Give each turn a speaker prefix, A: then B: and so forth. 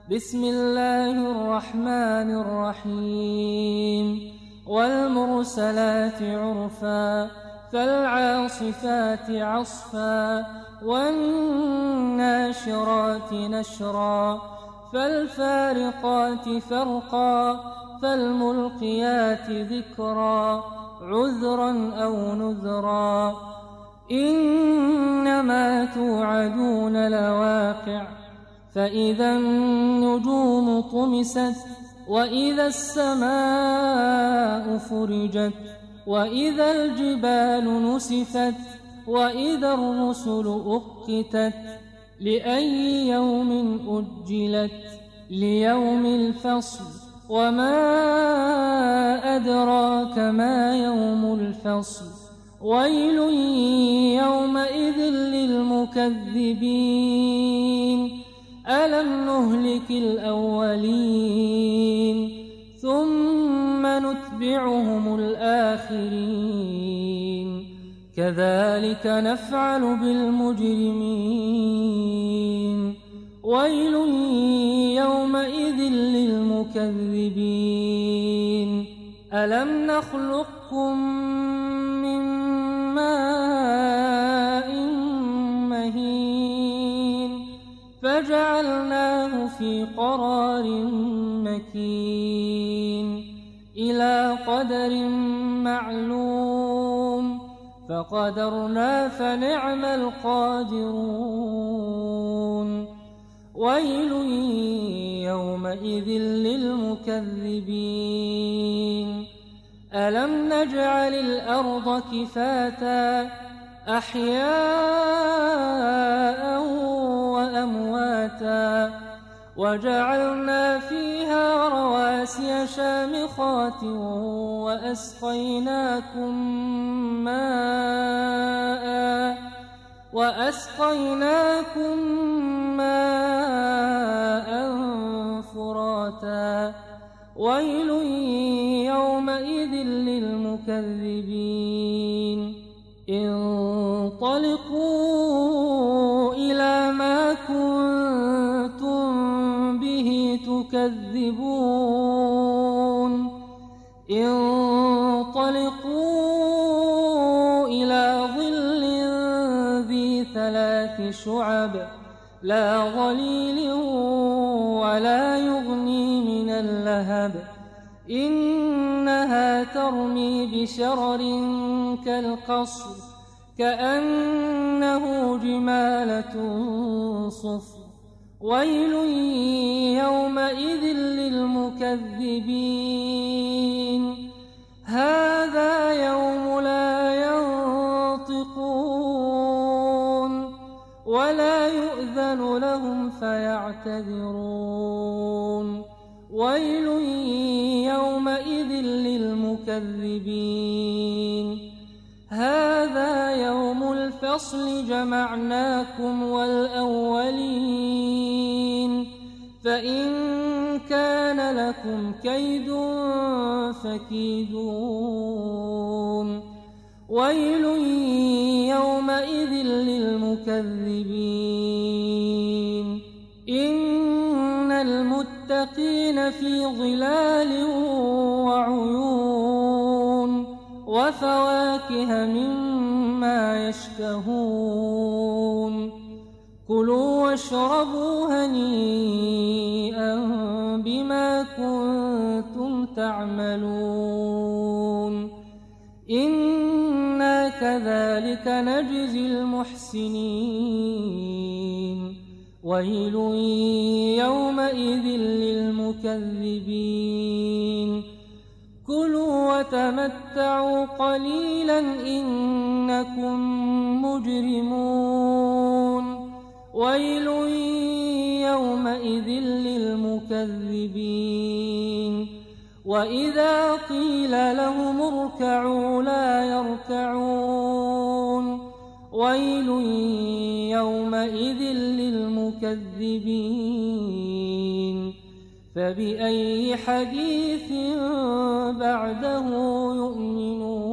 A: بسم الله الرحمن الرحيم والمرسلات عرفا فالعاصفات عصفا والناشرات نشرا فالفارقات فرقا فالملقيات ذكرا عذرا أو نذرا إنما توعدون لواقع فإذا النجوم طمست وإذا السماء فرجت وإذا الجبال نسفت وإذا الرسل أقتت لأي يوم أجلت ليوم الفصل وما أدراك ما يوم الفصل ويل يومئذ للمكذبين ألم نهلك الأولين ثم نتبعهم الآخرين كذلك نفعل بالمجرمين ويل يومئذ للمكذبين ألم نخلقكم من ماء مهين فجعلناه في قرار مكين إلى قدر معلوم فقدرنا فنعم القادرون ويل يومئذ للمكذبين ألم نجعل الأرض كفاتا أحياء وأمواتا وجعلنا فيها رواسي شامخات وأسقيناكم ماء فراتا ويل يومئذ للمكذبين انطلقوا إلى ما كنتم به تكذبون انطلقوا إلى ظل ذي 3 شعب لا ظليل ولا يغني من اللهب إنها ترمي بشرر كالقصر كأنه جمالة صفر ويل يومئذ للمكذبين هذا يوم لا ينطقون ولا يؤذن لهم فيعتذرون ويل يومئذ للمكذبين هذا يوم الفصل جمعناكم والأولين فإن كان لكم كيد فكيدون ويل يومئذ للمكذبين إن المتقين في ظلال وعيون وفواكه مما يشتهون كلوا واشربوا هنيئا بما كنتم تعملون إنا كذلك نجزي المحسنين ويل يومئذ للمكذبين كلوا وتمتعوا قليلا إنكم مجرمون ويل يومئذ للمكذبين وإذا قيل لهم اركعوا لا يركعون ويل يومئذ للمكذبين فبأي حديث بعده يؤمنون